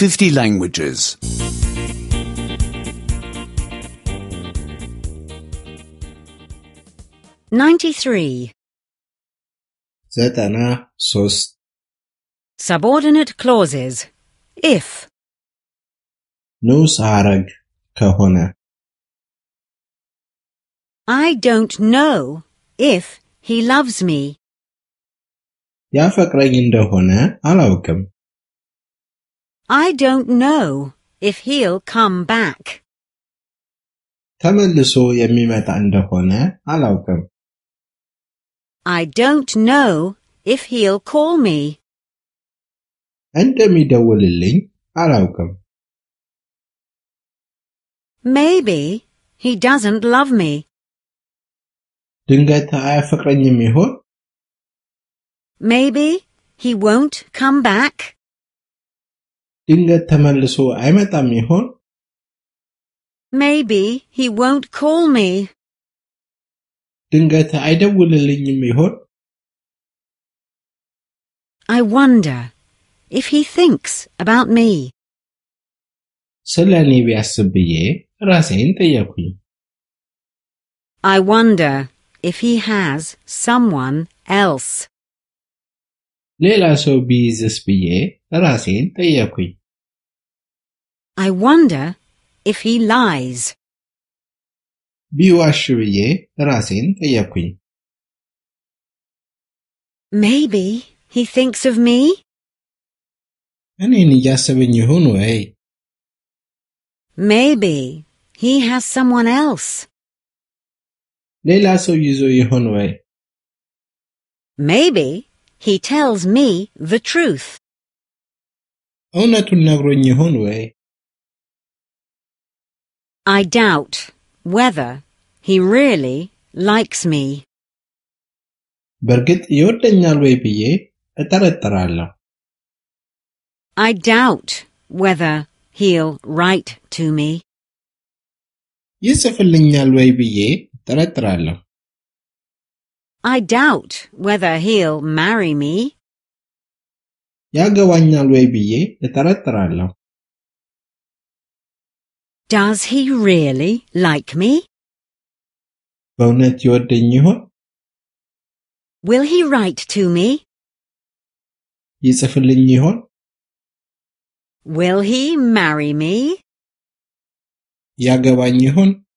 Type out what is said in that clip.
50 languages. 93. 93 Subordinate clauses. If. ንዑስ ሐረግ ከሆነ I don't know if he loves me. ያፈቅረኝ እንደሆነ አላውቅም I don't know if he'll come back. ተመልሶ የሚመጣ እንደሆነ አላውቅም I don't know if he'll call me. እንደሚደውልልኝ አላውቅም Maybe he doesn't love me. ድንገት አያፈቅረኝም ይሆን Maybe he won't come back. ድንገት ተመልሶ አይመጣም ይሆን Maybe he won't call me. ድንገት አይደውልልኝም ይሆን I wonder if he thinks about me. ስለኔ ቢያስብ ብዬ ራሴን ጠየቅኩኝ I wonder if he has someone else. ሌላ ሰው ቢይዝስ ብዬ ራሴን ጠየቅኩኝ I wonder if he lies. ቢዋሽ ብዬ ራሴን ጠየቅኩኝ Maybe he thinks of me. እኔን እያሰበኝ ይሆን ወይ Maybe he has someone else. ሌላ ሰው ይዞ ይሆን ወይ Maybe he tells me the truth. እውነቱን ነግሮኝ ይሆን ወይ I doubt whether he really likes me. በርግጥ ይወደኛል ወይ ብዬ እጠረጥራለሁ I doubt whether he'll write to me. ይጽፍልኛል ወይ ብዬ እጠረጥራለሁ I doubt whether he'll marry me. ያገባኛል ወይ ብዬ እጠረጥራለሁ Does he really like me? በእውነት ይወደኝ ይሆን Will he write to me? ይጽፍልኝ ይሆን Will he marry me? ያገባኝ ይሆን